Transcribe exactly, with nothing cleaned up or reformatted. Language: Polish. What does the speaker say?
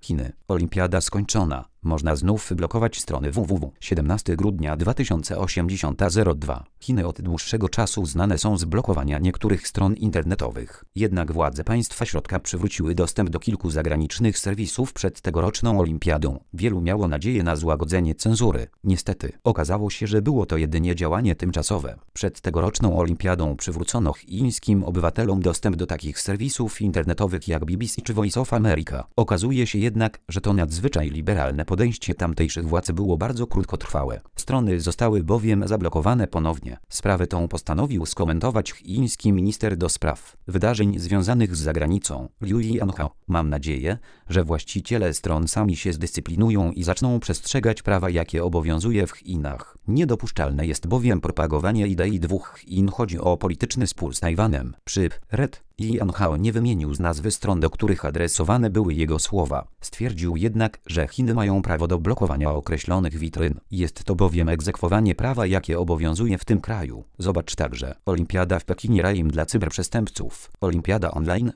Chiny. Olimpiada skończona. Można znów blokować strony www. siedemnastego grudnia dwa tysiące osiemdziesiąt zero dwa. Chiny od dłuższego czasu znane są z blokowania niektórych stron internetowych. Jednak władze państwa środka przywróciły dostęp do kilku zagranicznych serwisów przed tegoroczną olimpiadą. Wielu miało nadzieję na złagodzenie cenzury. Niestety, okazało się, że było to jedynie działanie tymczasowe. Przed tegoroczną olimpiadą przywrócono chińskim obywatelom dostęp do takich serwisów internetowych jak B B C czy Voice of America. Okazuje się jednak, że to nadzwyczaj liberalne podejście tamtejszych władz było bardzo krótkotrwałe. Strony zostały bowiem zablokowane ponownie. Sprawę tą postanowił skomentować chiński minister do spraw wydarzeń związanych z zagranicą, Liu Jianhao. Mam nadzieję, że właściciele stron sami się zdyscyplinują i zaczną przestrzegać prawa, jakie obowiązuje w Chinach. Niedopuszczalne jest bowiem propagowanie idei dwóch Chin. Chodzi o polityczny spór z Tajwanem. Przy Red Jianhao nie wymienił z nazwy stron, do których adresowane były jego słowa. Stwierdził jednak, że Chiny mają prawo do blokowania określonych witryn. Jest to bowiem egzekwowanie prawa, jakie obowiązuje w tym kraju. Zobacz także: Olimpiada w Pekinie rajem dla cyberprzestępców. Olimpiada online.